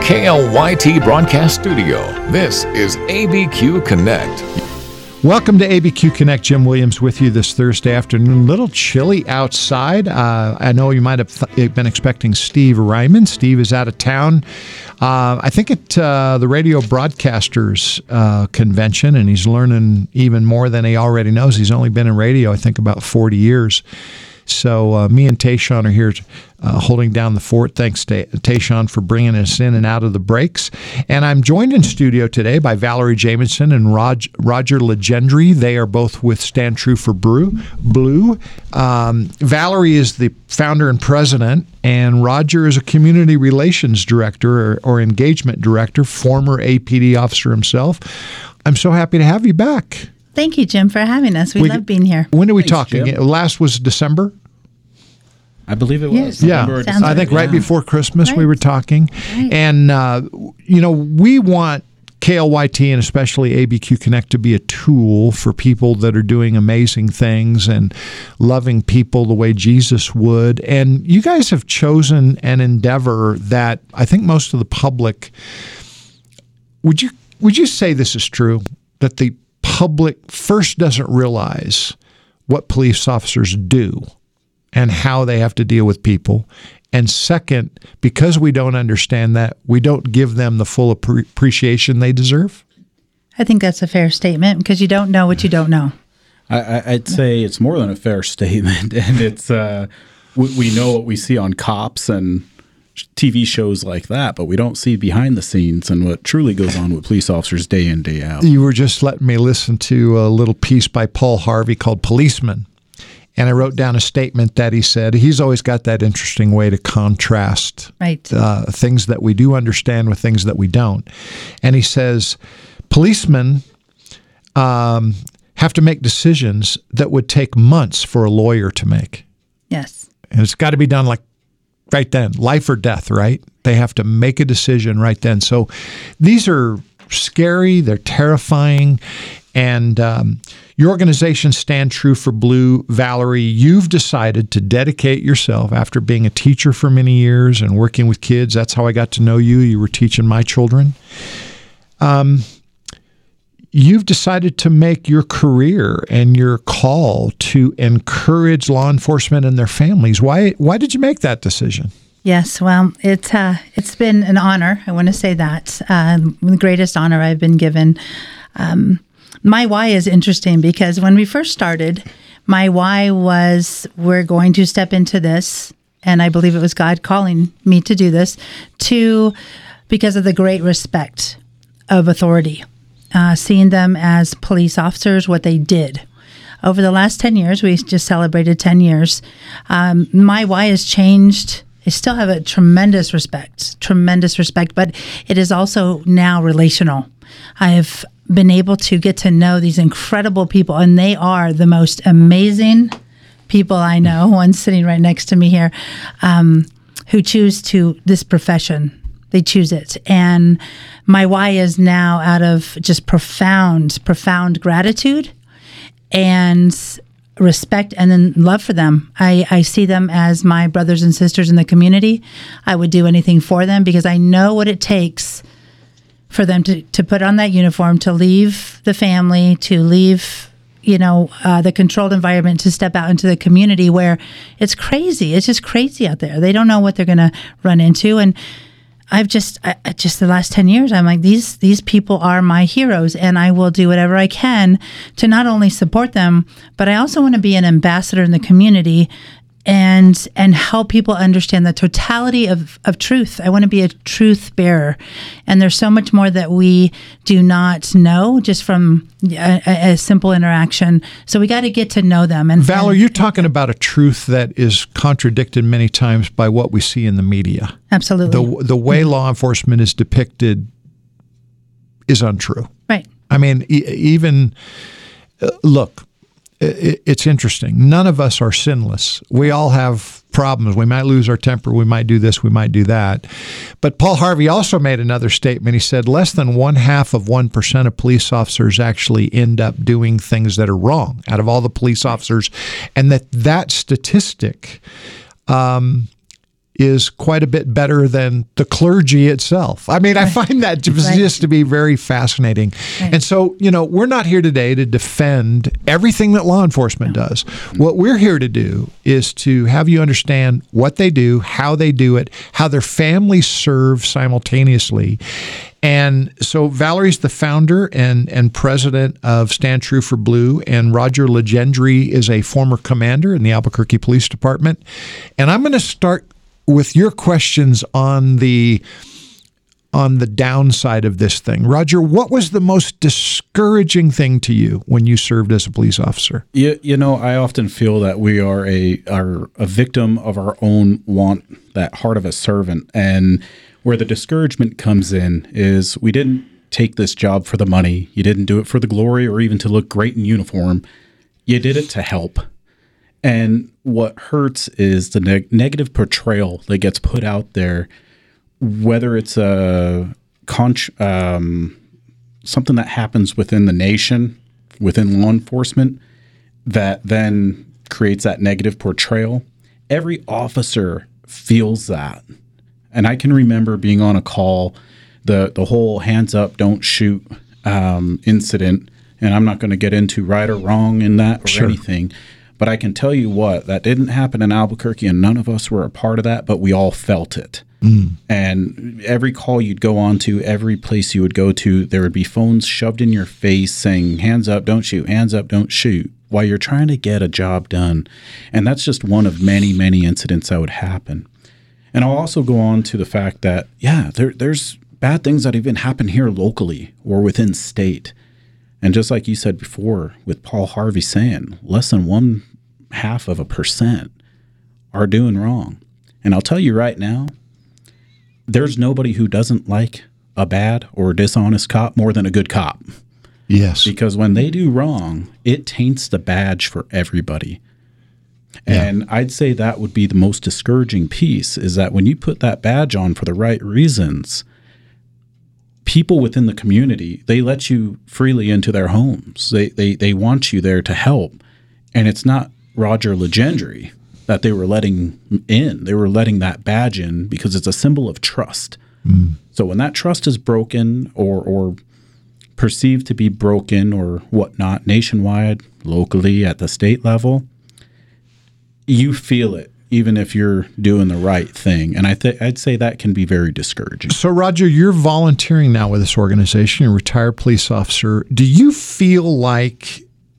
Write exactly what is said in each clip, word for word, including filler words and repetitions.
K L Y T Broadcast Studio, this is A B Q Connect. Welcome to A B Q Connect. Jim Williams with you this Thursday afternoon. A little chilly outside. Uh, I know you might have th- been expecting Steve Ryman. Steve is out of town. Uh, I think at uh, the Radio Broadcasters uh, Convention, and he's learning even more than he already knows. He's only been in radio, I think, about forty years. So uh, me and Tayshawn are here uh, holding down the fort. Thanks to Tayshawn for bringing us in and out of the breaks. And I'm joined in studio today by Valerie Jamison and Rog- Roger Legendry. They are both with Stand True for Brew, Blue. Um, Valerie is the founder and president, and Roger is a community relations director or, or engagement director, former A P D officer himself. I'm so happy to have you back. Thank you, Jim, for having us. We, we love being here. When did we Thanks, talk Jim. again? Last was December? I believe it Yes. was. Yeah, November or Sounds December. I think right Yeah. before Christmas we Right. were talking. Right. And, uh, you know, we want K L Y T and especially A B Q Connect to be a tool for people that are doing amazing things and loving people the way Jesus would. And you guys have chosen an endeavor that I think most of the public, would you would you say this is true, that the public first doesn't realize what police officers do and how they have to deal with people. And second, because we don't understand that, we don't give them the full appre- appreciation they deserve? I think that's a fair statement because you don't know what you don't know. I, I, I'd say it's more than a fair statement, and it's uh, we, we know what we see on cops and T V shows like that, but we don't see behind the scenes and what truly goes on with police officers day in, day out. You were just letting me listen to a little piece by Paul Harvey called Policeman. And I wrote down a statement that he said. He's always got that interesting way to contrast Right. uh, things that we do understand with things that we don't. And he says, policemen um, have to make decisions that would take months for a lawyer to make. Yes. And it's got to be done like right then, life or death, right? They have to make a decision right then. So these are scary, they're terrifying, and um, your organization, Stand True for Blue. Valerie, you've decided to dedicate yourself after being a teacher for many years and working with kids. That's how I got to know you. You were teaching my children. Um, you've decided to make your career and your call to encourage law enforcement and their families. Why, why did you make that decision? Yes. Well, it's uh, it's been an honor. I want to say that um, the greatest honor I've been given. Um, my why is interesting because when we first started, my why was we're going to step into this, and I believe it was God calling me to do this, to because of the great respect of authority, uh, seeing them as police officers, what they did. Over the last ten years, we just celebrated ten years. Um, my why has changed. I still have a tremendous respect, tremendous respect, but it is also now relational. I've been able to get to know these incredible people, and they are the most amazing people I know. One sitting right next to me here, um, who choose to this profession. They choose it. And my why is now out of just profound, profound gratitude and respect and then love for them. I, I see them as my brothers and sisters in the community. I would do anything for them because I know what it takes for them to, to put on that uniform, to leave the family, to leave, you know, uh, the controlled environment, to step out into the community where it's crazy. It's just crazy out there. They don't know what they're going to run into. And I've just, I, just the last ten years, I'm like, these these people are my heroes, and I will do whatever I can to not only support them, but I also want to be an ambassador in the community and and help people understand the totality of, of truth. I want to be a truth bearer. And there's so much more that we do not know just from a, a, a simple interaction. So we got to get to know them. And Val, are and, you talking about a truth that is contradicted many times by what we see in the media? Absolutely. The, the way law enforcement is depicted is untrue. Right. I mean, e- even, uh, look, it's interesting. None of us are sinless. We all have problems. We might lose our temper. We might do this. We might do that. But Paul Harvey also made another statement. He said less than one half of one percent of police officers actually end up doing things that are wrong out of all the police officers. And that that statistic um, is quite a bit better than the clergy itself. I mean, I find that just, Right. just to be very fascinating. Right. And so, you know, we're not here today to defend everything that law enforcement does. What we're here to do is to have you understand what they do, how they do it, how their families serve simultaneously. And so Valerie's the founder and, and president of Stand True for Blue, and Roger Legendry is a former commander in the Albuquerque Police Department. And I'm going to start with your questions on the on the downside of this thing. Roger, what was the most discouraging thing to you when you served as a police officer? You, you know, I often feel that we are a are a victim of our own want, that heart of a servant. And where the discouragement comes in is we didn't take this job for the money. You didn't do it for the glory or even to look great in uniform. You did it to help. And what hurts is the neg- negative portrayal that gets put out there, whether it's a con- um, something that happens within the nation, within law enforcement, that then creates that negative portrayal. Every officer feels that. And I can remember being on a call, the, the whole hands up, don't shoot um, incident. And I'm not going to get into right or wrong in that or Sure. anything. But I can tell you what, that didn't happen in Albuquerque, and none of us were a part of that, but we all felt it. Mm. And every call you'd go on to, every place you would go to, there would be phones shoved in your face saying, hands up, don't shoot, hands up, don't shoot, while you're trying to get a job done. And that's just one of many, many incidents that would happen. And I'll also go on to the fact that, yeah, there, there's bad things that even happen here locally or within state. And just like you said before, with Paul Harvey saying, less than one half of a percent are doing wrong. And I'll tell you right now, there's nobody who doesn't like a bad or dishonest cop more than a good cop. Yes. Because when they do wrong, it taints the badge for everybody. Yeah. And I'd say that would be the most discouraging piece, is that when you put that badge on for the right reasons, people within the community, they let you freely into their homes. They they they want you there to help. And it's not Roger Legendry that they were letting in. They were letting that badge in because it's a symbol of trust. Mm. So when that trust is broken or or perceived to be broken or whatnot, nationwide, locally, at the state level, you feel it, even if you're doing the right thing. And I th- I'd say that can be very discouraging. So, Roger, you're volunteering now with this organization. You're a retired police officer. Do you feel like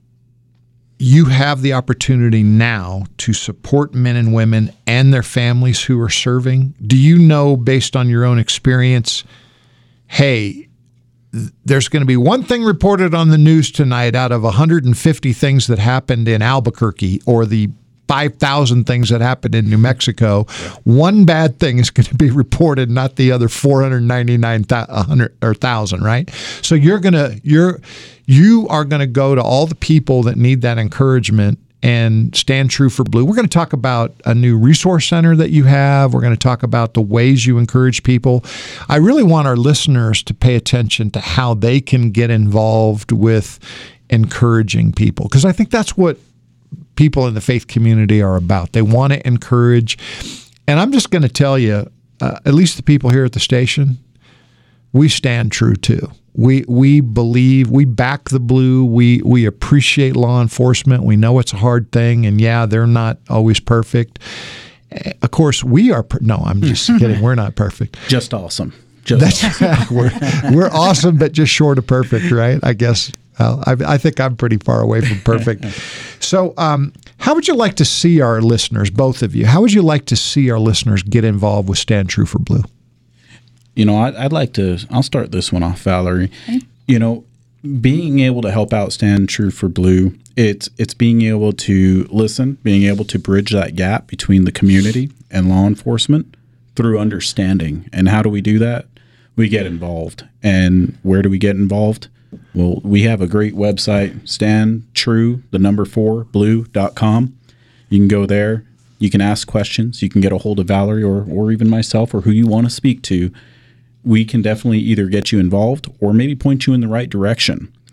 you have the opportunity now to support men and women and their families who are serving? Do you know, based on your own experience, hey, there's going to be one thing reported on the news tonight out of one hundred fifty things that happened in Albuquerque, or the five thousand things that happened in New Mexico. Yeah. One bad thing is going to be reported, not the other four hundred ninety-nine thousand or one thousand, right? So you're going to you're you are going to go to all the people that need that encouragement and stand true for blue. We're going to talk about a new resource center that you have. We're going to talk about the ways you encourage people. I really want our listeners to pay attention to how they can get involved with encouraging people, because I think that's what people in the faith community are about. They want to encourage. And I'm just going to tell you, uh, at least the people here at the station, we stand true too. We we believe, we back the blue. We we appreciate law enforcement. We know it's a hard thing, and yeah, they're not always perfect. Of course, we are. Per- no, I'm just kidding. We're not perfect. Just awesome. Just That's, we're we're awesome, but just short of perfect, right? I guess. Well, I, I think I'm pretty far away from perfect. So, um, how would you like to see our listeners, both of you? How would you like to see our listeners get involved with Stand True for Blue? You know, I'd, I'd like to, I'll start this one off, Valerie. Okay. You know, being able to help out Stand True for Blue, it's it's being able to listen, being able to bridge that gap between the community and law enforcement through understanding. And how do we do that? We get involved. And where do we get involved? Well, we have a great website, stand true, the number four, blue dot com. You can go there. You can ask questions. You can get a hold of Valerie or or even myself or who you want to speak to. We can definitely either get you involved or maybe point you in the right direction.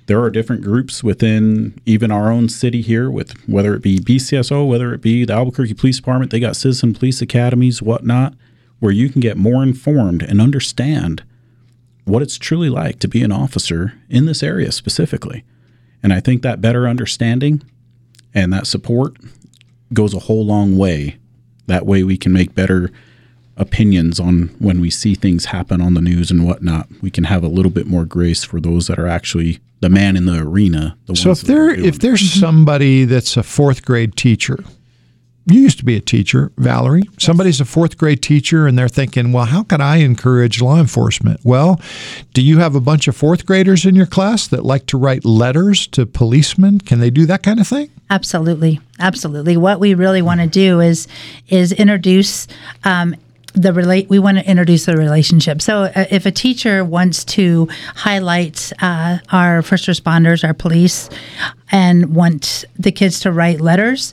there are different groups within even our own city here, with whether it be B C S O, whether it be the Albuquerque Police Department, they got citizen police academies, whatnot, where you can get more informed and understand what it's truly like to be an officer in this area specifically. And I think that better understanding and that support goes a whole long way. That way we can make better opinions on when we see things happen on the news and whatnot. We can have a little bit more grace for those that are actually the man in the arena. The so ones if there if there's somebody that's a fourth grade teacher, you used to be a teacher, Valerie. Yes. Somebody's a fourth grade teacher and they're thinking, well, how can I encourage law enforcement? Well, do you have a bunch of fourth graders in your class that like to write letters to policemen? Can they do that kind of thing? Absolutely. Absolutely. What we really want to do is is introduce um, the relate. We want to introduce the relationship. So uh, if a teacher wants to highlight uh, our first responders, our police, and want the kids to write letters,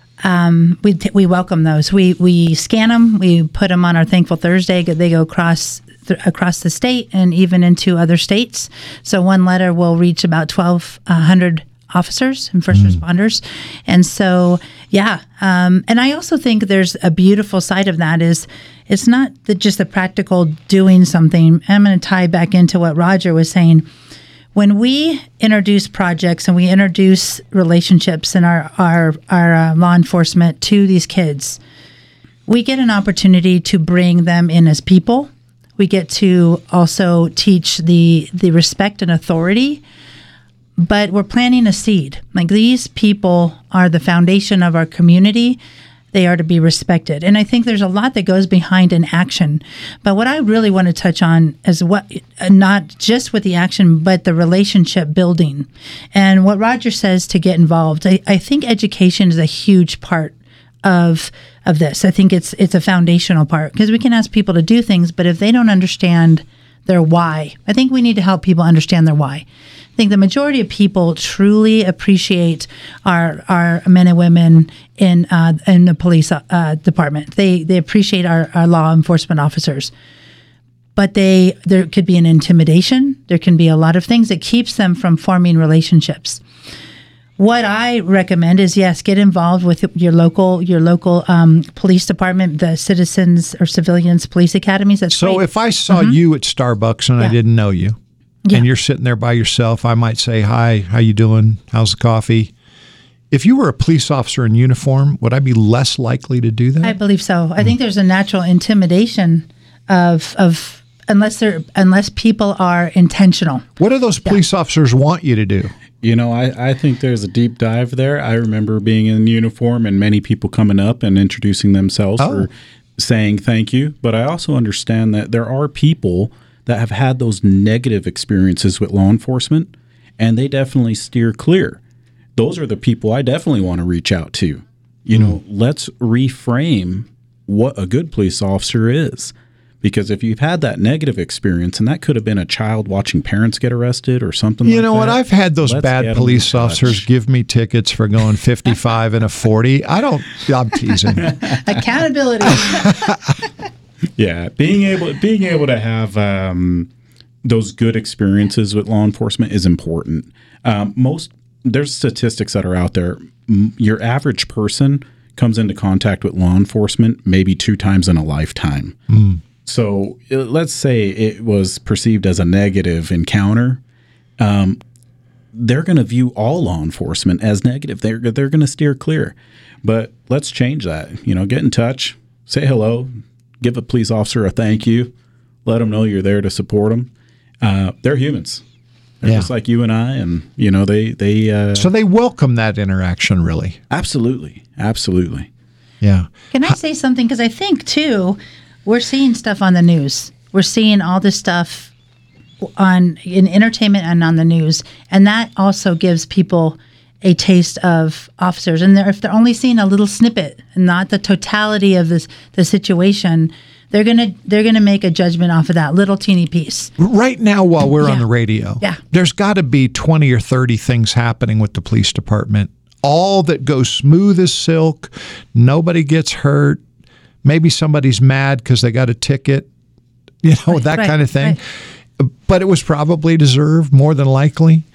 Um, we t- we welcome those. We we scan them. We put them on our Thankful Thursday. They go across th- across the state and even into other states. So one letter will reach about twelve hundred officers and first mm. responders. And so, yeah. Um, and I also think there's a beautiful side of that is it's not the, just the practical doing something. I'm going to tie back into what Roger was saying. When we introduce projects and we introduce relationships in our our, our uh, law enforcement to these kids, we get an opportunity to bring them in as people. We get to also teach the the respect and authority, but we're planting a seed. Like, these people are the foundation of our community. They are to be respected. And I think there's a lot that goes behind an action. But what I really want to touch on is what, not just with the action, but the relationship building. And what Roger says to get involved, I, I think education is a huge part of of this. I think it's it's a foundational part, because we can ask people to do things, but if they don't understand their why, I think we need to help people understand their why. I think the majority of people truly appreciate our our men and women in uh, in the police uh, department. They they appreciate our, our law enforcement officers, but they there could be an intimidation. There can be a lot of things that keeps them from forming relationships. What I recommend is, yes, get involved with your local your local um, police department, the citizens or civilians police academies. That's so. great. If I saw mm-hmm. you at Starbucks and yeah. I didn't know you, yeah. and you're sitting there by yourself, I might say, "Hi, how you doing? How's the coffee?" If you were a police officer in uniform, would I be less likely to do that? I believe so. I think there's a natural intimidation of of unless they're unless people are intentional. What do those police yeah. officers want you to do? You know, I, I think there's a deep dive there. I remember being in uniform and many people coming up and introducing themselves oh. or saying thank you. But I also understand that there are people that have had those negative experiences with law enforcement, and they definitely steer clear. Those are the people I definitely want to reach out to. You mm. know, let's reframe what a good police officer is. Because if you've had that negative experience, and that could have been a child watching parents get arrested or something like that. You know what? I've had those bad police officers give me tickets for going fifty-five and a forty. I don't, I'm teasing. Accountability. Yeah. Being able, being able to have um, those good experiences with law enforcement is important. Um, most, there's statistics that are out there. Your average person comes into contact with law enforcement maybe two times in a lifetime. Mm. So let's say it was perceived as a negative encounter. Um, they're going to view all law enforcement as negative. They're they're going to steer clear. But let's change that. You know, get in touch, say hello, give a police officer a thank you, let them know you're there to support them. Uh, they're humans. They're yeah. just like you and I, and you know they they. Uh, so they welcome that interaction, really. Absolutely, absolutely. Yeah. Can I say something? Because I think too, we're seeing stuff on the news. We're seeing all this stuff on in entertainment and on the news, and that also gives people a taste of officers. And they're, if they're only seeing a little snippet and not the totality of this the situation, they're gonna they're gonna make a judgment off of that little teeny piece. Right now, while we're yeah. on the radio, yeah. there's got to be twenty or thirty things happening with the police department. All that goes smooth as silk. Nobody gets hurt. Maybe somebody's mad because they got a ticket, you know, right, that right, kind of thing. Right. But it was probably deserved, more than likely.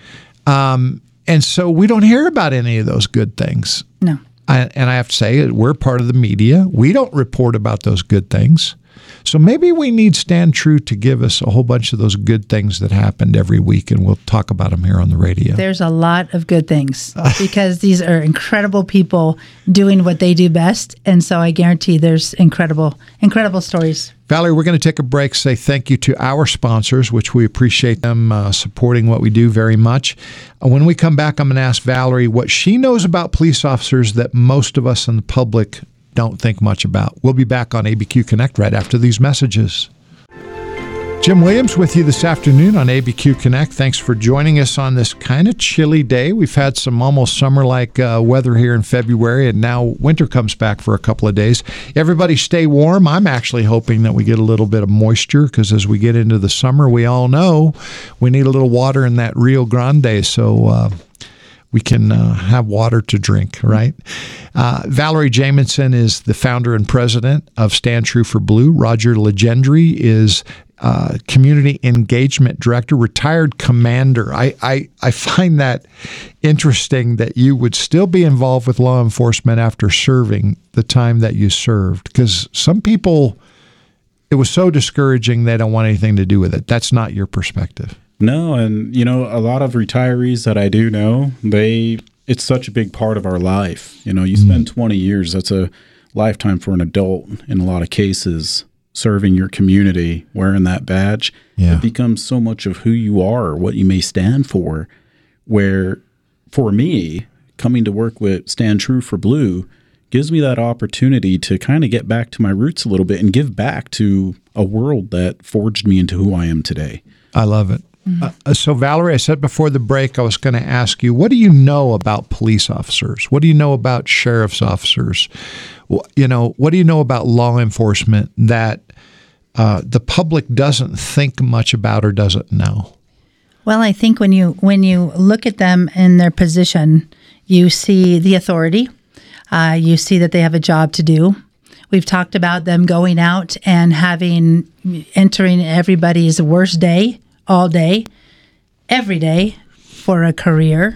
Um, and so we don't hear about any of those good things. No. I, and I have to say, we're part of the media. We don't report about those good things. So maybe we need Stand True to give us a whole bunch of those good things that happened every week, and we'll talk about them here on the radio. There's a lot of good things because these are incredible people doing what they do best. And so I guarantee there's incredible, incredible stories. Valerie, we're going to take a break, say thank you to our sponsors, which we appreciate them uh, supporting what we do very much. Uh, when we come back, I'm going to ask Valerie what she knows about police officers that most of us in the public don't think much about. We'll be back on A B Q Connect right after these messages. Jim Williams with you this afternoon on A B Q Connect. Thanks for joining us on this kind of chilly day. We've had some almost summer-like uh, weather here in February, and now winter comes back for a couple of days. Everybody stay warm. I'm actually hoping that we get a little bit of moisture, because as we get into the summer, we all know we need a little water in that Rio Grande, so uh, we can uh, have water to drink, right? Uh, Valerie Jamison is the founder and president of Stand True for Blue. Roger Legendry is uh, community engagement director, retired commander. I, I, I find that interesting that you would still be involved with law enforcement after serving the time that you served, because some people, it was so discouraging they don't want anything to do with it. That's not your perspective. No, and you know, a lot of retirees that I do know, they it's such a big part of our life. You know, you spend twenty years, that's a lifetime for an adult in a lot of cases, serving your community, wearing that badge. Yeah. It becomes so much of who you are, what you may stand for, where for me, coming to work with Stand True for Blue gives me that opportunity to kind of get back to my roots a little bit and give back to a world that forged me into who I am today. I love it. Mm-hmm. Uh, so, Valerie, I said before the break, I was going to ask you, what do you know about police officers? What do you know about sheriff's officers? You know, what do you know about law enforcement that uh, the public doesn't think much about or doesn't know? Well, I think when you when you look at them in their position, you see the authority. Uh, you see that they have a job to do. We've talked about them going out and having entering everybody's worst day. All day, every day, for a career.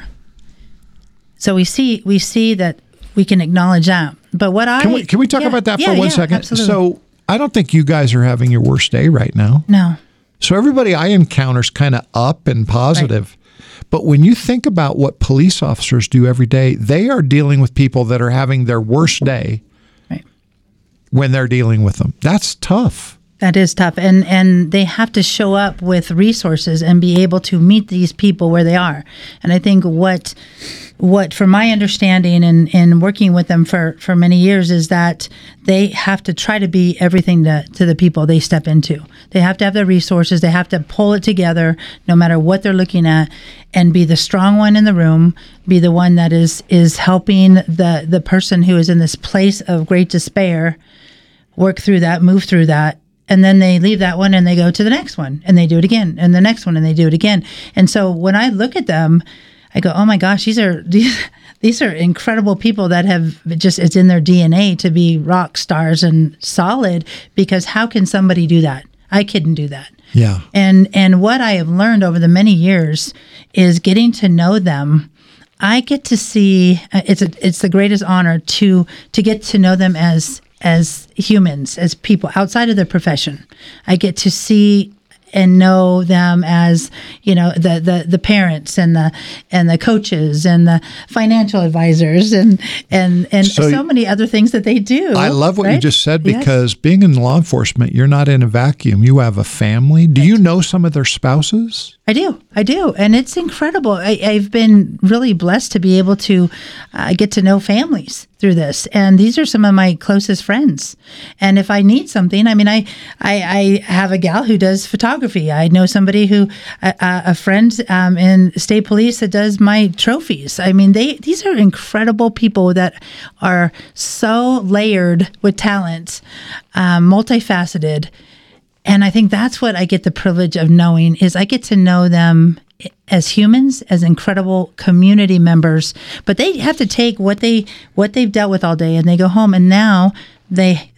So we see we see that we can acknowledge that. But what I can we can we talk yeah, about that yeah, for one yeah, second? Absolutely. So I don't think you guys are having your worst day right now. No. So everybody I encounter is kind of up and positive. Right. But when you think about what police officers do every day, they are dealing with people that are having their worst day. Right. When they're dealing with them. That's tough. That is tough. And and they have to show up with resources and be able to meet these people where they are. And I think what, what from my understanding and, and working with them for, for many years is that they have to try to be everything to, to the people they step into. They have to have the resources. They have to pull it together no matter what they're looking at and be the strong one in the room, be the one that is, is helping the, the person who is in this place of great despair work through that, move through that. And then they leave that one and they go to the next one and they do it again and the next one and they do it again. And so when I look at them, I go, oh my gosh, these are these, these are incredible people that have just, it's in their D N A to be rock stars and solid, because how can somebody do that? I couldn't do that. Yeah. And and what I have learned over the many years is getting to know them. I get to see, it's a, it's the greatest honor to to get to know them as as humans, as people outside of their profession. I get to see and know them as, you know, the, the, the parents and the and the coaches and the financial advisors and and, and so, so many other things that they do. I love what right? you just said, because yes. being in law enforcement, you're not in a vacuum. You have a family. Do right. you know some of their spouses? I do. I do. And it's incredible. I, I've been really blessed to be able to uh, get to know families through this. And these are some of my closest friends. And if I need something, I mean, I I, I have a gal who does photography. I know somebody who, a, a friend um, in state police that does my trophies. I mean, they these are incredible people that are so layered with talent, um, multifaceted. And I think that's what I get the privilege of knowing, is I get to know them as humans, as incredible community members. But they have to take what they what they've dealt with all day, and they go home, and now they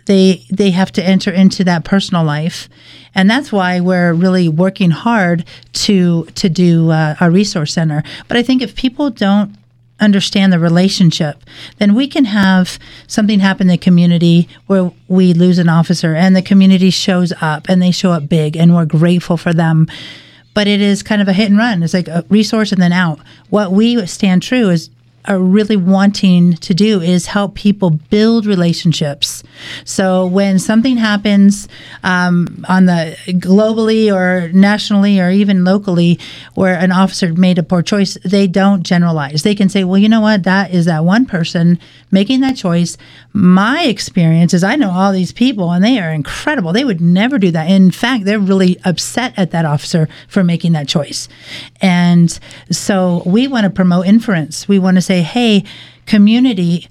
They they have to enter into that personal life, and that's why we're really working hard to to do uh, our resource center. But I think if people don't understand the relationship, then we can have something happen in the community where we lose an officer, and the community shows up, and they show up big, and we're grateful for them. But it is kind of a hit and run. It's like a resource and then out. What we stand true is are really wanting to do is help people build relationships. So when something happens um, on the globally or nationally or even locally where an officer made a poor choice, they don't generalize. They can say, well, you know what, that is that one person making that choice. My experience is I know all these people and they are incredible. They would never do that. In fact, they're really upset at that officer for making that choice. And so we want to promote inference. We want to say, hey, community,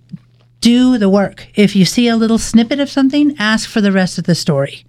do the work. If you see a little snippet of something, ask for the rest of the story.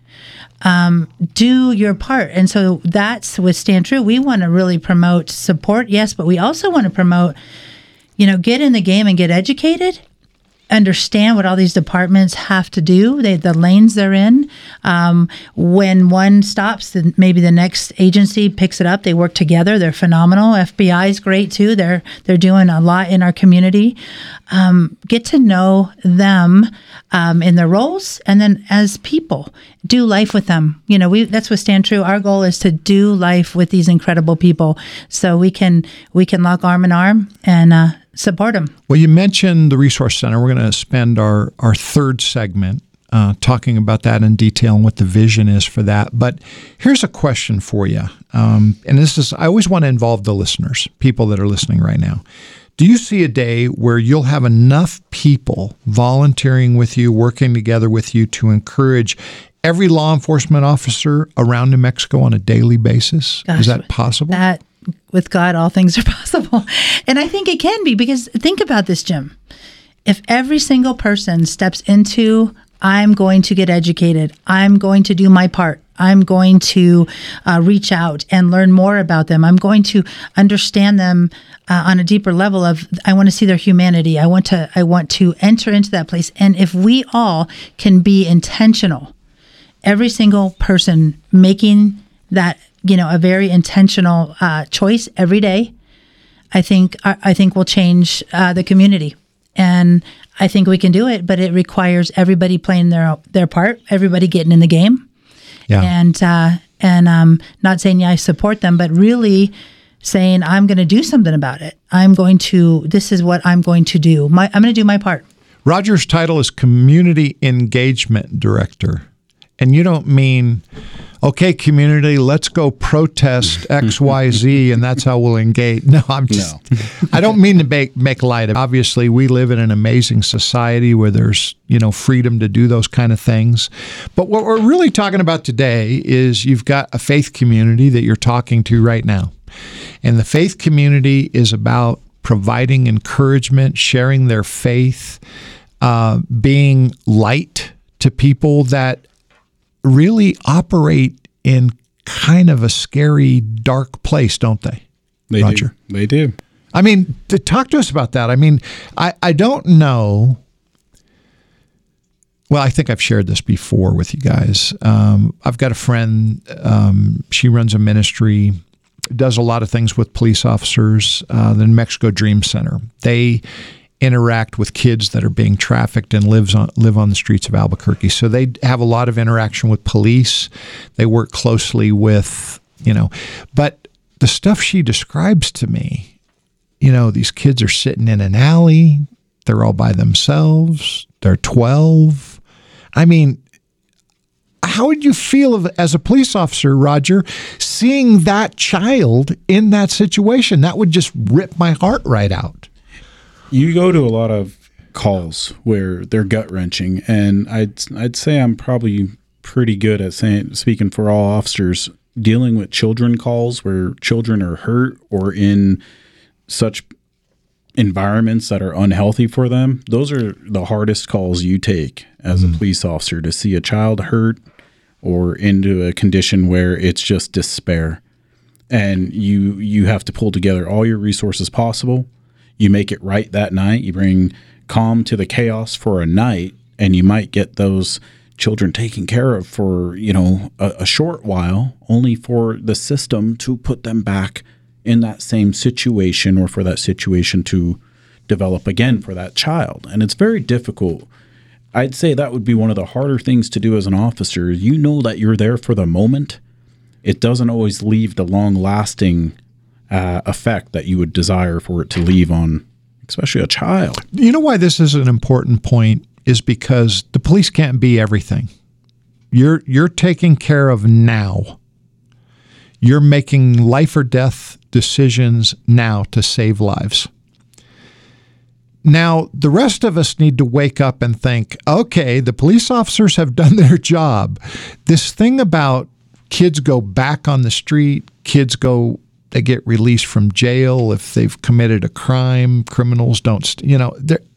Um, do your part. And so that's with Stand True. We want to really promote support, yes, but we also want to promote, you know, get in the game and get educated. Understand what all these departments have to do, they, the lanes they're in. Um, when one stops, then maybe the next agency picks it up. They work together. They're phenomenal. F B I is great too. They're they're doing a lot in our community. Um, get to know them um, in their roles, and then as people, do life with them. You know, we that's what Stand True. Our goal is to do life with these incredible people, so we can we can lock arm in arm and uh, support them. Well, you mentioned the Resource Center. We're going to spend our, our third segment uh, talking about that in detail and what the vision is for that. But here's a question for you. Um, and this is, I always want to involve the listeners, people that are listening right now. Do you see a day where you'll have enough people volunteering with you, working together with you to encourage every law enforcement officer around New Mexico on a daily basis? Gosh, is that possible? That with God, all things are possible. And I think it can be, because think about this, Jim. If every single person steps into, I'm going to get educated, I'm going to do my part, I'm going to uh, reach out and learn more about them, I'm going to understand them uh, on a deeper level of, I want to see their humanity, I want to, I want to enter into that place. And if we all can be intentional, every single person making that, you know, a very intentional uh, choice every day, I think I think will change uh, the community. And I think we can do it, but it requires everybody playing their their part, everybody getting in the game, yeah. and uh, and um, not saying yeah I support them, but really saying I'm going to do something about it. I'm going to. This is what I'm going to do. My, I'm going to do my part. Roger's title is Community Engagement Director. And you don't mean, okay, community, let's go protest X, Y, Z, and that's how we'll engage. No, I'm just, no. I don't mean to make, make light of it. Obviously, we live in an amazing society where there's, you know, freedom to do those kind of things. But what we're really talking about today is you've got a faith community that you're talking to right now. And the faith community is about providing encouragement, sharing their faith, uh, being light to people that really operate in kind of a scary, dark place, don't they, they Roger? Do. They do. I mean, to talk to us about that. I mean, I, I don't know. Well, I think I've shared this before with you guys. Um, I've got a friend. Um, she runs a ministry, does a lot of things with police officers, uh, the New Mexico Dream Center. They interact with kids that are being trafficked and lives on live on the streets of Albuquerque. So they have a lot of interaction with police. They work closely with, you know, but the stuff she describes to me, you know, these kids are sitting in an alley. They're all by themselves. They're twelve. I mean, how would you feel of, as a police officer, Roger, seeing that child in that situation? That would just rip my heart right out. You go to a lot of calls where they're gut-wrenching, and I'd I'd say I'm probably pretty good at saying, speaking for all officers, dealing with children calls where children are hurt or in such environments that are unhealthy for them. Those are the hardest calls you take as mm. a police officer, to see a child hurt or into a condition where it's just despair. And you you have to pull together all your resources possible. You make it right that night. You bring calm to the chaos for a night, and you might get those children taken care of for, you know, a, a short while, only for the system to put them back in that same situation, or for that situation to develop again for that child. And it's very difficult. I'd say that would be one of the harder things to do as an officer. You know that you're there for the moment. It doesn't always leave the long-lasting uh, effect that you would desire for it to leave on, especially a child. You know why this is an important point is because the police can't be everything. You're you're taking care of now. You're making life or death decisions now to save lives. Now, the rest of us need to wake up and think, okay, the police officers have done their job. This thing about kids go back on the street, kids go, they get released from jail if they've committed a crime, criminals don't, you know,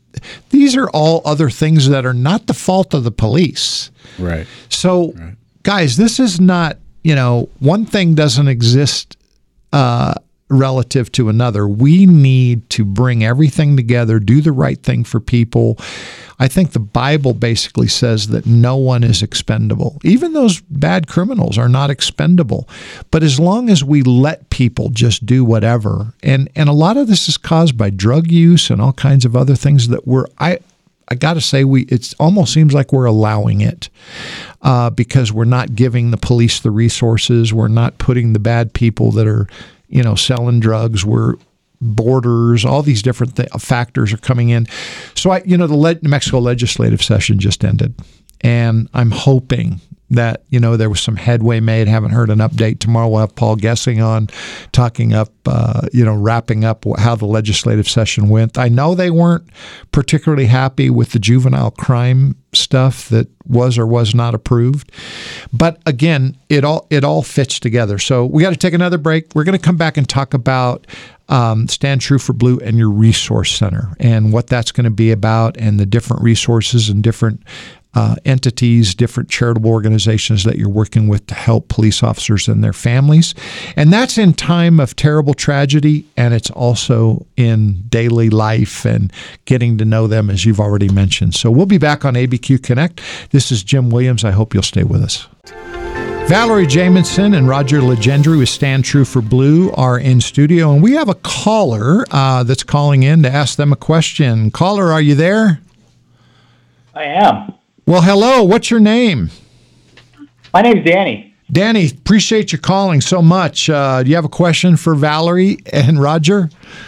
these are all other things that are not the fault of the police. Right. So, right. guys, this is not, you know, one thing doesn't exist uh, relative to another. We need to bring everything together, do the right thing for people. I think the Bible basically says that no one is expendable. Even those bad criminals are not expendable. But as long as we let people just do whatever, and, and a lot of this is caused by drug use and all kinds of other things that we're, I, I got to say, we it almost seems like we're allowing it uh, because we're not giving the police the resources. We're not putting the bad people that are, you know, selling drugs. We're borders, all these different th- factors are coming in. So, I, you know, the Le- New Mexico legislative session just ended, and I'm hoping that, you know, there was some headway made. Haven't heard an update. Tomorrow we'll have Paul Gessing on talking up, uh, you know, wrapping up how the legislative session went. I know they weren't particularly happy with the juvenile crime stuff that was or was not approved. But again, it all it all fits together. So we got to take another break. We're going to come back and talk about um, Stand True for Blue and your resource center and what that's going to be about, and the different resources and different Uh, entities, different charitable organizations that you're working with to help police officers and their families. And that's in time of terrible tragedy, and it's also in daily life and getting to know them, as you've already mentioned. So we'll be back on A B Q Connect. This is Jim Williams. I hope you'll stay with us. Valerie Jamison and Roger Legendry with Stand True for Blue are in studio, and we have a caller uh, that's calling in to ask them a question. Caller, are you there? I am. Well, hello. What's your name? My name's Danny. Danny, appreciate you calling so much. Uh, do you have a question for Valerie and Roger?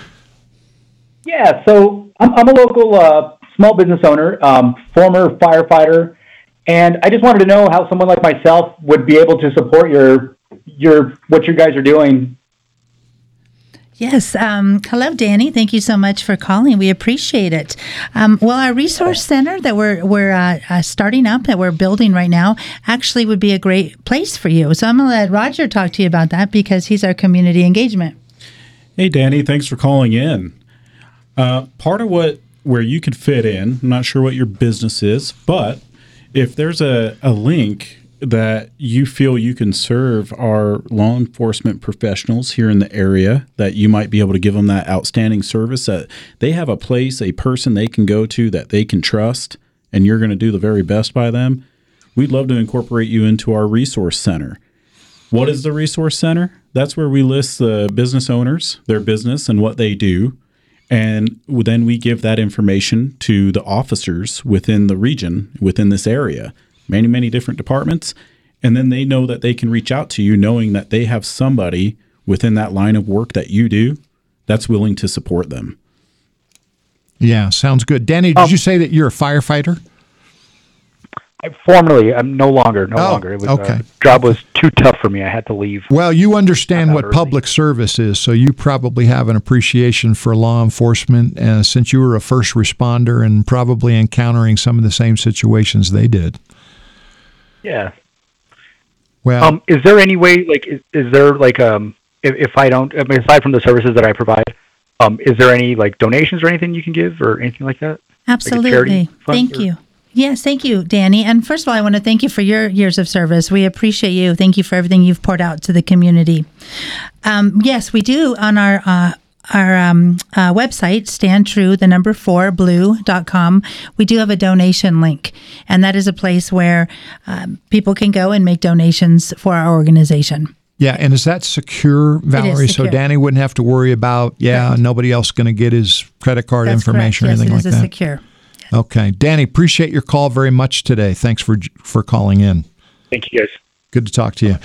Yeah, so I'm, I'm a local uh, small business owner, um, former firefighter, and I just wanted to know how someone like myself would be able to support your your what you guys are doing. Yes. Um, hello, Danny. Thank you so much for calling. We appreciate it. Um, well, our resource center that we're we're uh, uh, starting up, that we're building right now, actually would be a great place for you. So I'm going to let Roger talk to you about that because he's our community engagement. Hey, Danny. Thanks for calling in. Uh, part of what where you could fit in, I'm not sure what your business is, but if there's a, a link that you feel you can serve our law enforcement professionals here in the area, that you might be able to give them that outstanding service, that they have a place, a person they can go to that they can trust, and you're going to do the very best by them, we'd love to incorporate you into our resource center. What is the resource center? That's where we list the business owners, their business, and what they do. And then we give that information to the officers within the region, within this area. Many, many different departments, and then they know that they can reach out to you knowing that they have somebody within that line of work that you do that's willing to support them. Yeah, sounds good. Danny, did um, you say that you're a firefighter? I, formerly, I'm no longer, no oh, longer. It was, okay. uh, the job was too tough for me. I had to leave. Well, you understand what early. public service is, so you probably have an appreciation for law enforcement uh, since you were a first responder and probably encountering some of the same situations they did. Yeah. Well, um, is there any way, like, is, is there like, um, if, if I don't, I mean, aside from the services that I provide, um, is there any like donations or anything you can give or anything like that? Absolutely. Like thank or? you. Yes, thank you, Danny. And first of all, I want to thank you for your years of service. We appreciate you. Thank you for everything you've poured out to the community. Um, yes, we do on our uh, our um, uh, website, stand true, the number four, blue dot com, we do have a donation link. And that is a place where um, people can go and make donations for our organization. Yeah, and is that secure, Valerie? secure. So Danny wouldn't have to worry about, yeah, Correct. nobody else going to get his credit card That's information correct. or anything yes, like it is that? secure. Okay. Danny, appreciate your call very much today. Thanks for for calling in. Thank you, guys. Good to talk to you.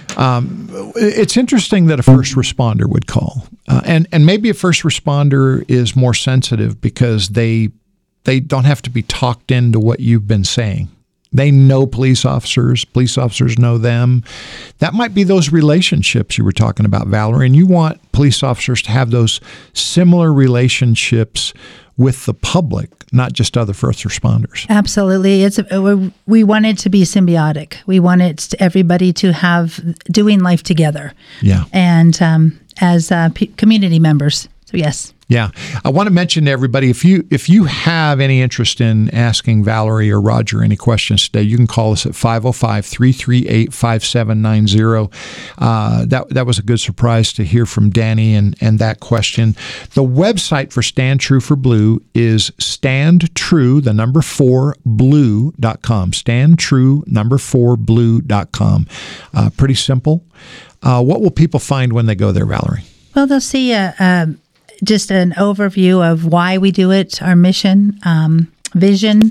Um, it's interesting that a first responder would call. Uh, and, and maybe a first responder is more sensitive because they they don't have to be talked into what you've been saying. They know police officers. Police officers know them. That might be those relationships you were talking about, Valerie, and you want police officers to have those similar relationships with the public, not just other first responders. Absolutely. It's a, we want it to be symbiotic. We want it to, everybody to have doing life together. Yeah. And um, as uh, p- community members. So yes. Yeah. I want to mention to everybody, if you if you have any interest in asking Valerie or Roger any questions today, you can call us at five oh five, three three eight, five seven nine zero. Uh, that, that was a good surprise to hear from Danny and, and that question. The website for Stand True for Blue is stand true, the number four, blue dot com. stand true, number four, blue dot com. Uh, pretty simple. Uh, what will people find when they go there, Valerie? Well, they'll see a, a just an overview of why we do it, our mission, um, vision,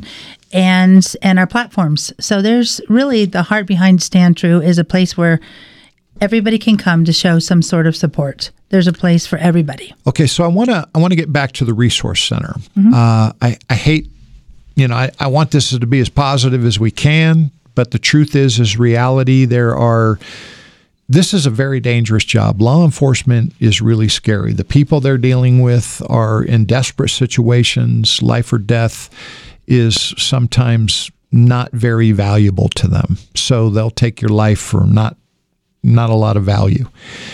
and and our platforms. So there's really the heart behind Stand True is a place where everybody can come to show some sort of support. There's a place for everybody. Okay, so I want to I want to get back to the resource center. Mm-hmm. Uh, I I hate, you know, I, I want this to be as positive as we can, but the truth is, is reality. There are. This is a very dangerous job. Law enforcement is really scary. The people they're dealing with are in desperate situations. Life or death is sometimes not very valuable to them. So they'll take your life for not not a lot of value.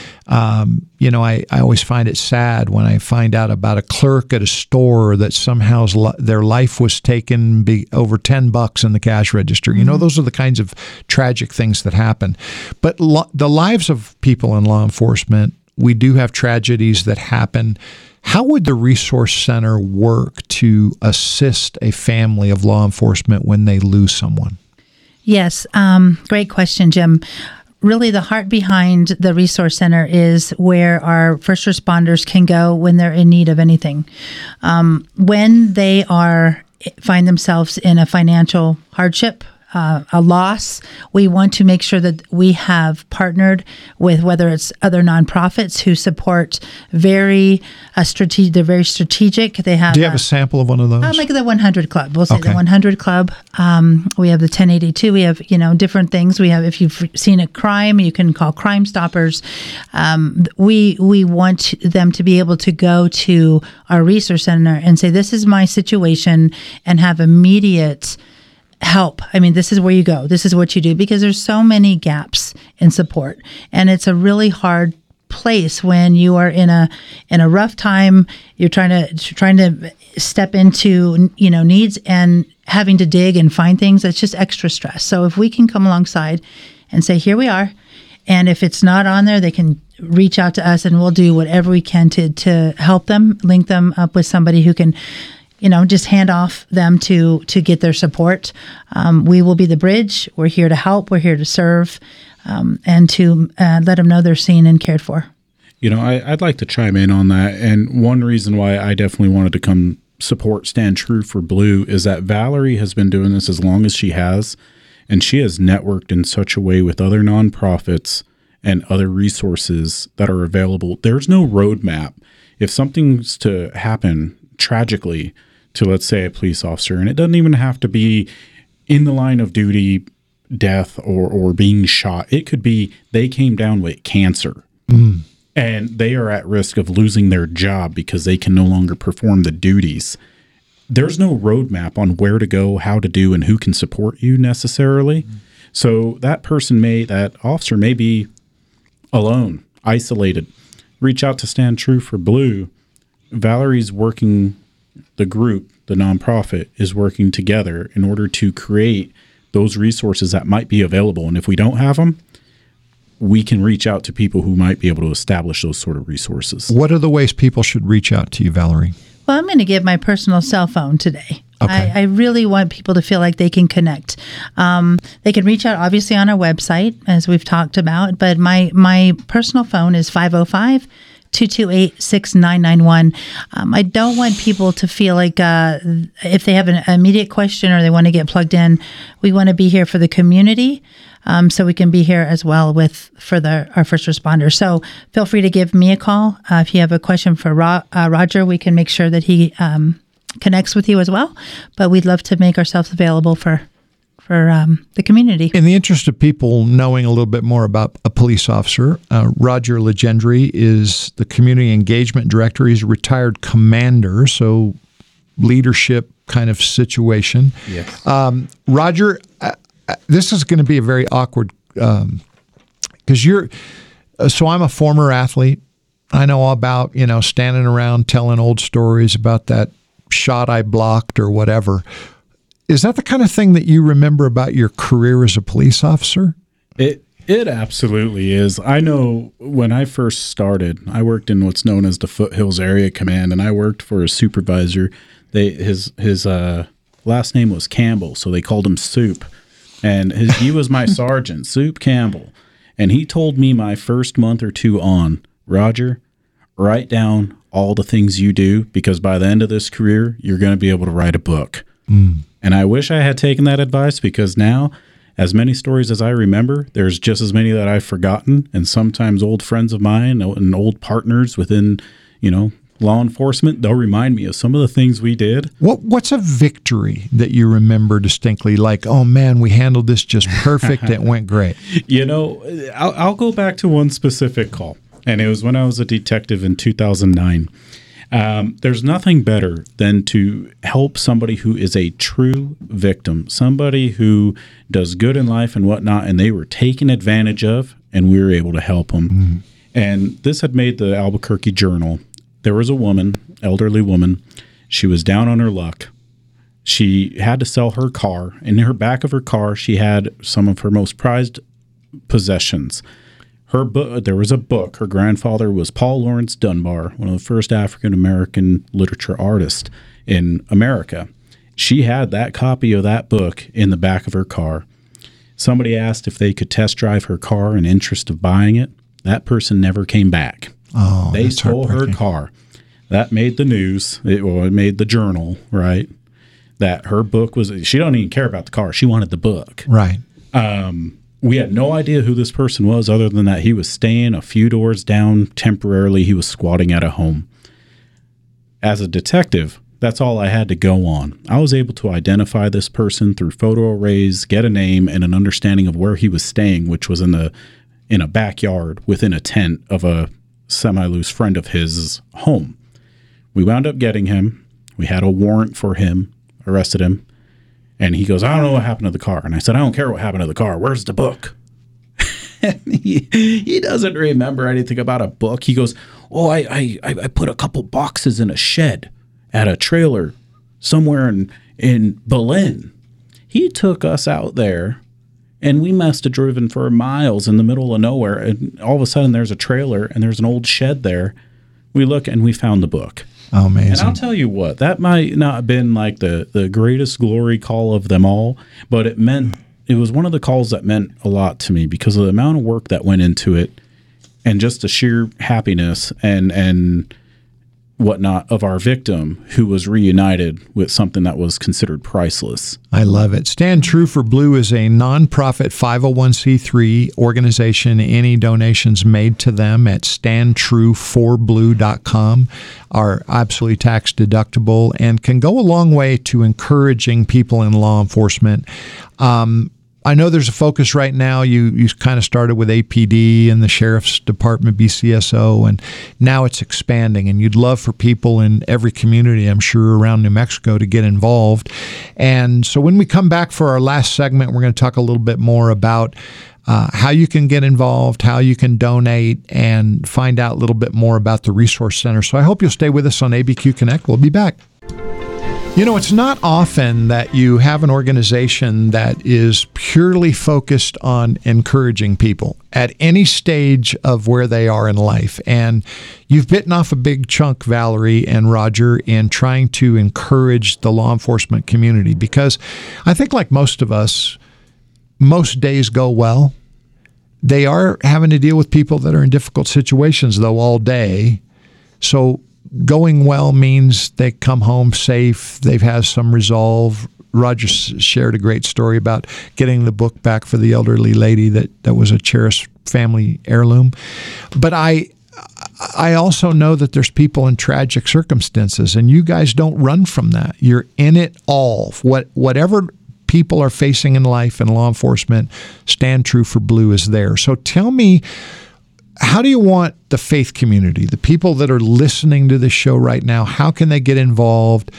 Um, you know, I, I always find it sad when I find out about a clerk at a store that somehow their life was taken be over ten bucks in the cash register. You know, those are the kinds of tragic things that happen. But lo- the lives of people in law enforcement, we do have tragedies that happen. How would the Resource Center work to assist a family of law enforcement when they lose someone? Yes, um, great question, Jim. Really, the heart behind the Resource Center is where our first responders can go when they're in need of anything. Um, when they are find themselves in a financial hardship, uh, a loss, we want to make sure that we have partnered with whether it's other nonprofits who support very uh, strategic. They're very strategic. They have. Do you have a, a sample of one of those? Uh, like the one hundred Club. We'll say Okay. the one hundred Club. Um, we have the ten eighty-two. We have, you know, different things. We have, if you've seen a crime, you can call Crime Stoppers. Um, we we want them to be able to go to our Resource Center and say, this is my situation, and have immediate help. I mean, this is where you go. This is what you do, because there's so many gaps in support, and it's a really hard place when you are in a in a rough time. You're trying to trying to step into, you know, needs and having to dig and find things. It's just extra stress. So if we can come alongside and say, here we are, and if it's not on there, they can reach out to us, and we'll do whatever we can to to help them, link them up with somebody who can, you know, just hand off them to to get their support. Um, we will be the bridge. We're here to help. We're here to serve, um, and to uh, let them know they're seen and cared for. You know, I, I'd like to chime in on that. And one reason why I definitely wanted to come support Stand True for Blue is that Valerie has been doing this as long as she has, and she has networked in such a way with other nonprofits and other resources that are available. There's no roadmap. If something's to happen tragically to, let's say, a police officer, and it doesn't even have to be in the line of duty, death, or or being shot. It could be they came down with cancer. Mm. And they are at risk of losing their job because they can no longer perform the duties. There's no roadmap on where to go, how to do, and who can support you necessarily. Mm-hmm. So that person may, that officer may be alone, isolated. Reach out to Stand True for Blue. Valerie's working, the group, the nonprofit, is working together in order to create those resources that might be available. And if we don't have them, we can reach out to people who might be able to establish those sort of resources. What are the ways people should reach out to you, Valerie? Well, I'm going to give my personal cell phone today. Okay. I, I really want people to feel like they can connect. Um, they can reach out, obviously, on our website, as we've talked about, but my, my personal phone is five oh five, two two eight, six nine nine one. Um, I don't want people to feel like uh, if they have an immediate question or they want to get plugged in, we want to be here for the community. Um, so we can be here as well with for the our first responders. So feel free to give me a call. Uh, if you have a question for Ro- uh, Roger, we can make sure that he um, connects with you as well. But we'd love to make ourselves available for for um, the community. In the interest of people knowing a little bit more about a police officer, uh, Roger Legendre is the Community Engagement Director. He's a retired commander, so leadership kind of situation. Yes. Um, Roger, uh, this is going to be a very awkward, um, because you're, uh, so I'm a former athlete. I know all about, you know, standing around telling old stories about that shot I blocked or whatever. Is that the kind of thing that you remember about your career as a police officer? It it absolutely is. I know when I first started, I worked in what's known as the Foothills Area Command, and I worked for a supervisor. They his his uh, last name was Campbell, so they called him Soup. And his, he was my sergeant, Soup Campbell. And he told me my first month or two on, Roger, write down all the things you do, because by the end of this career, you're going to be able to write a book. Mm. And I wish I had taken that advice, because now, as many stories as I remember, there's just as many that I've forgotten. And sometimes old friends of mine and old partners within, you know, law enforcement, they'll remind me of some of the things we did. What What's a victory that you remember distinctly? Like, oh man, we handled this just perfect. It went great. You know, I'll, I'll go back to one specific call, and it was when I was a detective in two thousand nine. Um, there's nothing better than to help somebody who is a true victim, somebody who does good in life and whatnot, and they were taken advantage of, and we were able to help them. Mm. And this had made the Albuquerque Journal. There was a woman, elderly woman. She was down on her luck. She had to sell her car. In her back of her car, she had some of her most prized possessions. Her book, there was a book. Her grandfather was Paul Laurence Dunbar, one of the first African-American literature artists in America. She had that copy of that book in the back of her car. Somebody asked if they could test drive her car in interest of buying it. That person never came back. Oh, they stole her car. That made the news. It, well, it made the Journal, right? That her book was, she don't even care about the car. She wanted the book. Right. Um, we had no idea who this person was, other than that he was staying a few doors down temporarily. He was squatting at a home. As a detective, that's all I had to go on. I was able to identify this person through photo arrays, get a name, and an understanding of where he was staying, which was in the in a backyard within a tent of a semi-loose friend of his home. We wound up getting him. We had a warrant for him, arrested him. And he goes, I don't know what happened to the car. And I said, I don't care what happened to the car. Where's the book? And he, he doesn't remember anything about a book. He goes, oh, I, I, I put a couple boxes in a shed at a trailer somewhere in, in Belen. He took us out there, and we must have driven for miles in the middle of nowhere. And all of a sudden, there's a trailer, and there's an old shed there. We look, and we found the book. Oh, amazing. And I'll tell you what, that might not have been like the, the greatest glory call of them all, but it meant, it was one of the calls that meant a lot to me because of the amount of work that went into it and just the sheer happiness and, and whatnot of our victim, who was reunited with something that was considered priceless. I love it. Stand True for Blue is a nonprofit five oh one c three organization. Any donations made to them at stand true for blue dot com are absolutely tax deductible and can go a long way to encouraging people in law enforcement. Um, I know there's a focus right now. You you kind of started with A P D and the Sheriff's Department, B C S O, and now it's expanding. And you'd love for people in every community, I'm sure, around New Mexico to get involved. And so when we come back for our last segment, we're going to talk a little bit more about uh, how you can get involved, how you can donate, and find out a little bit more about the Resource Center. So I hope you'll stay with us on A B Q Connect. We'll be back. You know, it's not often that you have an organization that is purely focused on encouraging people at any stage of where they are in life. And you've bitten off a big chunk, Valerie and Roger, in trying to encourage the law enforcement community, because I think, like most of us, most days go well. They are having to deal with people that are in difficult situations, though, all day. So going well means they come home safe, they've had some resolve. Roger shared a great story about getting the book back for the elderly lady that, that was a cherished family heirloom. But I I also know that there's people in tragic circumstances, and you guys don't run from that. You're in it all. What whatever people are facing in life, and law enforcement, Stand True for Blue is there. So tell me, how do you want the faith community, the people that are listening to this show right now, how can they get involved,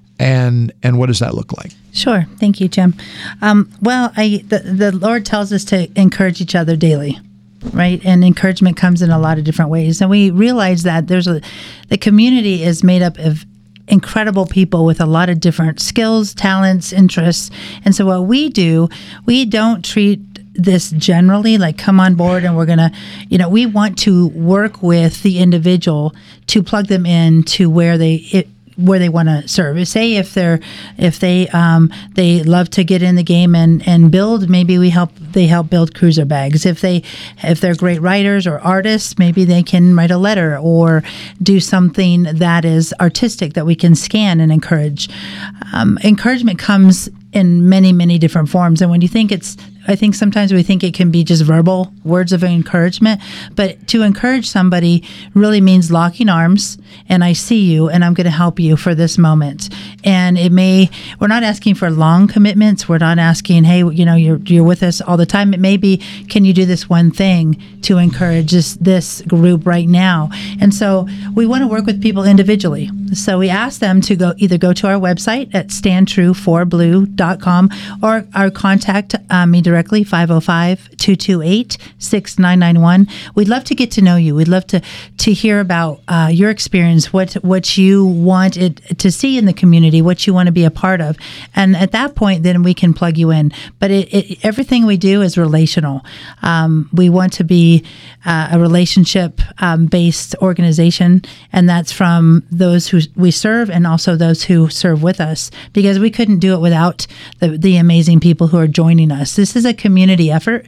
and and what does that look like? Sure. Thank you, Jim. Um, well, I the, the Lord tells us to encourage each other daily, right? And encouragement comes in a lot of different ways. And we realize that there's a the community is made up of incredible people with a lot of different skills, talents, interests. And so what we do, we don't treat this generally like come on board and we're going to, you know, we want to work with the individual to plug them in to where they it, where they want to serve. Say if they're if they um, they love to get in the game and, and build, maybe we help they help build cruiser bags. If they if they're great writers or artists, maybe they can write a letter or do something that is artistic that we can scan and encourage. Um, encouragement comes in many, many different forms. And when you think it's, I think sometimes we think it can be just verbal words of encouragement, but to encourage somebody really means locking arms and I see you and I'm going to help you for this moment. And it may, we're not asking for long commitments. We're not asking, hey, you know, you're you're with us all the time. It may be, can you do this one thing to encourage this, this group right now? And so we want to work with people individually. So we ask them to go either go to our website at stand true for blue dot com or our contact uh, me directly, five oh five, two two eight, six nine nine one. We'd love to get to know you. We'd love to to hear about uh, your experience, what what you want it to see in the community, what you want to be a part of. And at that point, then we can plug you in. But it, it, everything we do is relational. Um, we want to be uh, a relationship-based um, organization, and that's from those who we serve and also those who serve with us, because we couldn't do it without the, the amazing people who are joining us. This is a community effort,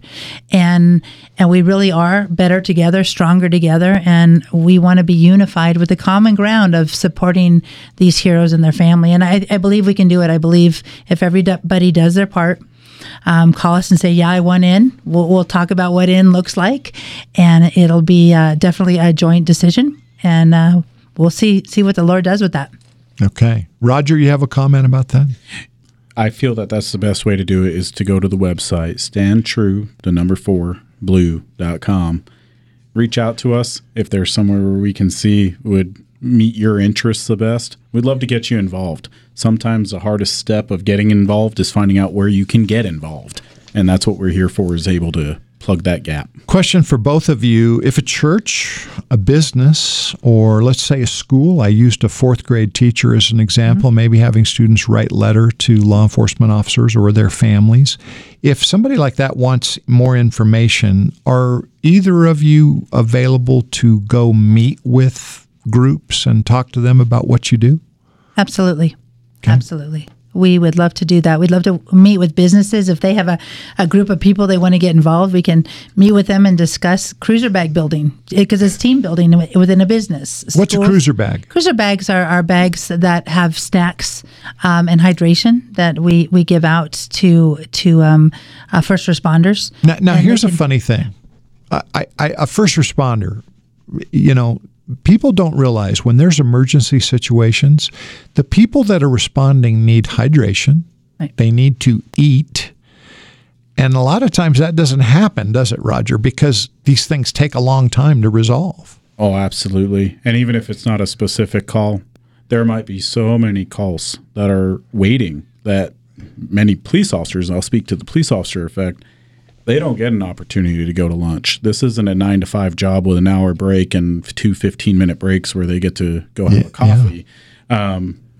and and we really are better together, stronger together, and we want to be unified with the common ground of supporting these heroes and their family. And I, I believe we can do it. I believe if everybody does their part, Um, call us and say, yeah, I want in. We'll, we'll talk about what in looks like, and it'll be uh, definitely a joint decision, and uh, we'll see see what the Lord does with that. Okay. Roger, you have a comment about that? I feel that that's the best way to do it is to go to the website, stand true, the number four, blue dot com. Reach out to us if there's somewhere where we can see would meet your interests the best. We'd love to get you involved. Sometimes the hardest step of getting involved is finding out where you can get involved. And that's what we're here for, is able to plug that gap. Question for both of you. If a church, a business, or let's say a school, I used a fourth grade teacher as an example, mm-hmm. maybe having students write letter to law enforcement officers or their families. If somebody like that wants more information, are either of you available to go meet with groups and talk to them about what you do? Absolutely. Okay. Absolutely. We would love to do that. We'd love to meet with businesses. If they have a, a group of people they want to get involved, we can meet with them and discuss cruiser bag building, because it's team building within a business. What's Schools, a cruiser bag? Cruiser bags are, are bags that have snacks um, and hydration that we, we give out to to um, uh, first responders. Now, now here's can, a funny thing. I, I, a first responder, you know, people don't realize when there's emergency situations, the people that are responding need hydration. Right. They need to eat. And a lot of times that doesn't happen, does it, Roger? Because these things take a long time to resolve. Oh, absolutely. And even if it's not a specific call, there might be so many calls that are waiting that many police officers, I'll speak to the police officer effect, they don't get an opportunity to go to lunch. This isn't a nine to five job with an hour break and two fifteen minute breaks where they get to go have yeah, a coffee. Yeah. Um,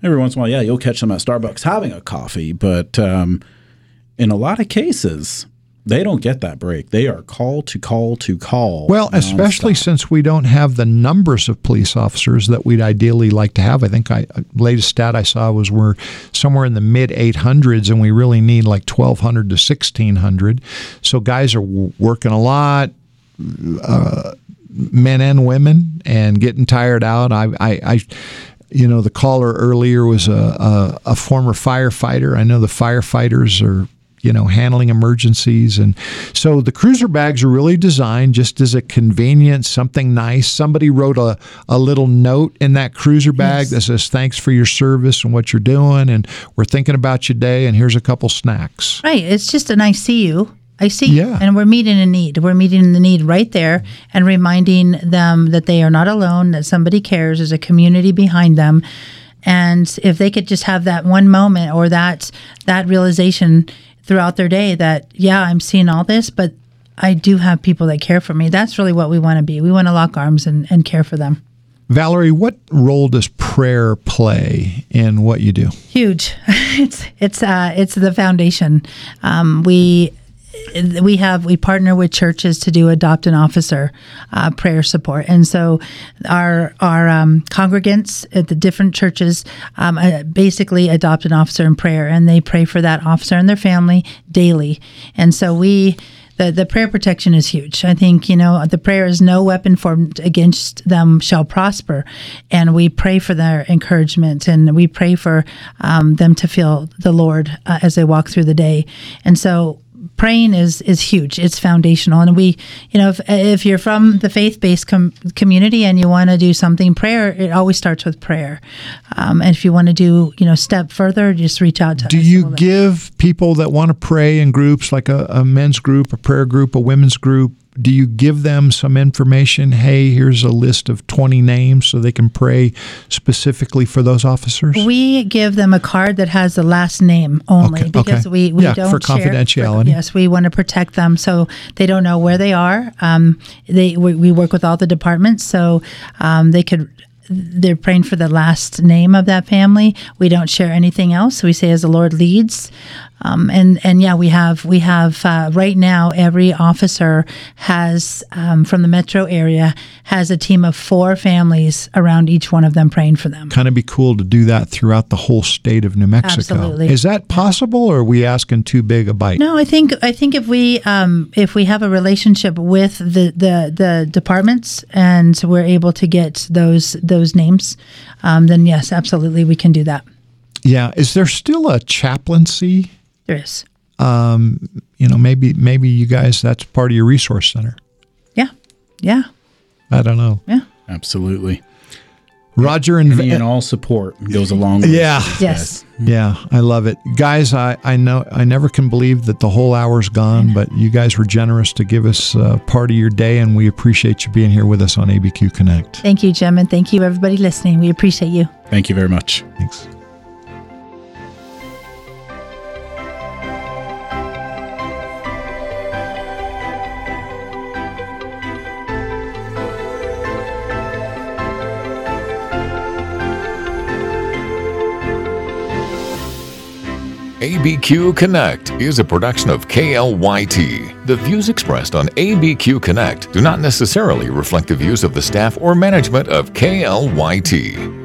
every once in a while, yeah, you'll catch them at Starbucks having a coffee, but um, in a lot of cases, they don't get that break. They are call to call to call. Well, especially nonstop. since we don't have the numbers of police officers that we'd ideally like to have. I think I latest stat I saw was we're somewhere in the mid eight hundreds, and we really need like twelve hundred to sixteen hundred. So guys are w- working a lot, uh, men and women, and getting tired out. I, I, I you know, the caller earlier was a, a, a former firefighter. I know the firefighters are, you know, handling emergencies. And so the cruiser bags are really designed just as a convenience, something nice. Somebody wrote a, a little note in that cruiser bag yes. that says, thanks for your service and what you're doing, and we're thinking about your day, and here's a couple snacks. Right. It's just an I see you. I see yeah. you. And we're meeting a need. We're meeting the need right there and reminding them that they are not alone, that somebody cares, there's a community behind them. And if they could just have that one moment or that that realization throughout their day that, yeah, I'm seeing all this, but I do have people that care for me. That's really what we want to be. We want to lock arms and, and care for them. Valerie, what role does prayer play in what you do? Huge. it's it's uh, it's the foundation. Um, we we have we partner with churches to do adopt an officer uh, prayer support, and so our our um, congregants at the different churches um, uh, basically adopt an officer in prayer, and they pray for that officer and their family daily. And so we. The, the prayer protection is huge. I think, you know, the prayer is no weapon formed against them shall prosper. And we pray for their encouragement, and we pray for um, them to feel the Lord uh, as they walk through the day. And so praying is is huge. It's foundational. And we, you know, if, if you're from the faith-based com- community and you want to do something, prayer, it always starts with prayer. Um, and if you want to do, you know, step further, just reach out to us. Do you give people that want to pray in groups, like a, a men's group, a prayer group, a women's group, do you give them some information? Hey, here's a list of twenty names so they can pray specifically for those officers? We give them a card that has the last name only okay, because okay. we, we yeah, don't for share. confidentiality. For, yes, we want to protect them so they don't know where they are. Um, they we, we work with all the departments, so um, they could. They're praying for the last name of that family. We don't share anything else. We say as the Lord leads. Um, and, and yeah, we have, we have uh, right now, every officer has, um, from the metro area, has a team of four families around each one of them praying for them. Kind of be cool to do that throughout the whole state of New Mexico. Absolutely. Is that possible, or are we asking too big a bite? No, I think I think if we um, if we have a relationship with the, the, the departments and we're able to get those those names, um, then yes, absolutely, we can do that. Yeah. Is there still a chaplaincy? There is. Um, you know, maybe maybe you guys, that's part of your resource center. Yeah. Yeah. I don't know. Yeah. Absolutely. Roger and Any and all support goes along with yeah. this. Yes. Yeah, I love it. Guys, I, I know I never can believe that the whole hour's gone, but you guys were generous to give us uh, part of your day, and we appreciate you being here with us on A B Q Connect. Thank you, Jim, and thank you, everybody listening. We appreciate you. Thank you very much. Thanks. A B Q Connect is a production of K L Y T. The views expressed on A B Q Connect do not necessarily reflect the views of the staff or management of K L Y T.